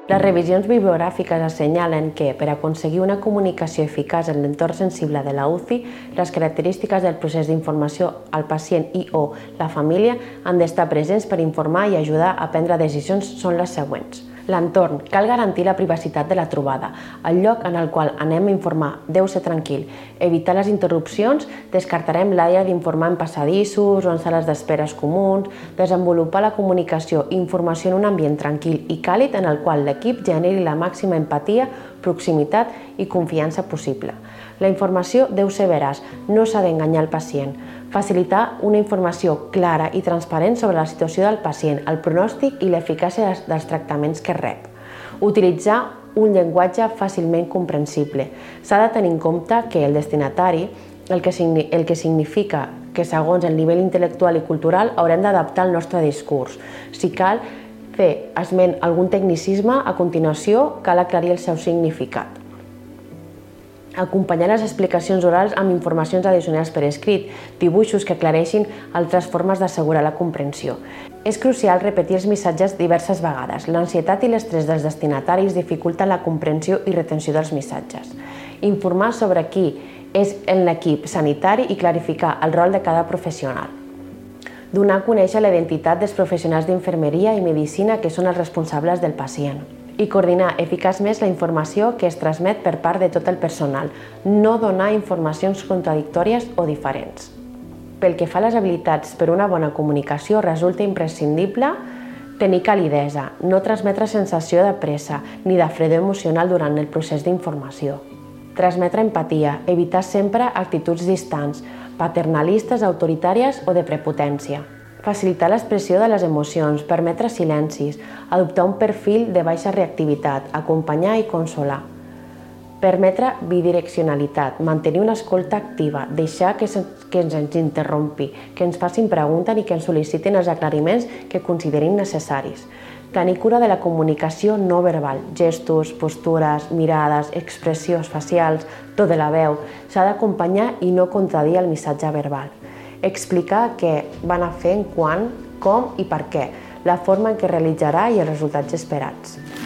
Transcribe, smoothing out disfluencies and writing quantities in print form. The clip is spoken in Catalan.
Les revisions bibliogràfiques assenyalen que, per aconseguir una comunicació eficaç en l'entorn sensible de la UCI, les característiques del procés d'informació al pacient i/o la família han d'estar presents per informar i ajudar a prendre decisions són les següents. L'entorn. Cal garantir la privacitat de la trobada. El lloc en el qual anem a informar deu ser tranquil. Evitar les interrupcions, descartarem l'àrea d'informar en passadissos o en sales d'esperes comuns, desenvolupar la comunicació i informació en un ambient tranquil i càlid en el qual l'equip generi la màxima empatia, proximitat i confiança possible. La informació deu ser veraç, no s'ha d'enganyar el pacient. Facilitar una informació clara i transparent sobre la situació del pacient, el pronòstic i l'eficàcia dels tractaments que rep. Utilitzar un llenguatge fàcilment comprensible. S'ha de tenir en compte que el destinatari, el que significa que segons el nivell intel·lectual i cultural haurem d'adaptar el nostre discurs. Si cal fer esment algun tecnicisme, a continuació cal aclarir el seu significat. Acompanyar les explicacions orals amb informacions addicionals per escrit, dibuixos que aclareixin altres formes d'assegurar la comprensió. És crucial repetir els missatges diverses vegades. L'ansietat i l'estrès dels destinataris dificulten la comprensió i retenció dels missatges. Informar sobre qui és en l'equip sanitari i clarificar el rol de cada professional. Donar a conèixer la identitat dels professionals d'infermeria i medicina que són els responsables del pacient. I coordinar eficaçment la informació que es transmet per part de tot el personal, no donar informacions contradictòries o diferents. Pel que fa a les habilitats per una bona comunicació, resulta imprescindible tenir calidesa, no transmetre sensació de pressa ni de fredor emocional durant el procés d'informació. Transmetre empatia, evitar sempre actituds distants, paternalistes, autoritàries o de prepotència. Facilitar l'expressió de les emocions, permetre silencis, adoptar un perfil de baixa reactivitat, acompanyar i consolar. Permetre bidireccionalitat, mantenir una escolta activa, deixar que ens interrompi, que ens facin preguntes i que ens sol·licitin els aclariments que considerin necessaris. Tenir cura de la comunicació no verbal, gestos, postures, mirades, expressions facials, to de la veu. S'ha d'acompanyar i no contradir el missatge verbal. Explicar què van a fer, quan, com i per què, la forma en què realitzarà i els resultats esperats.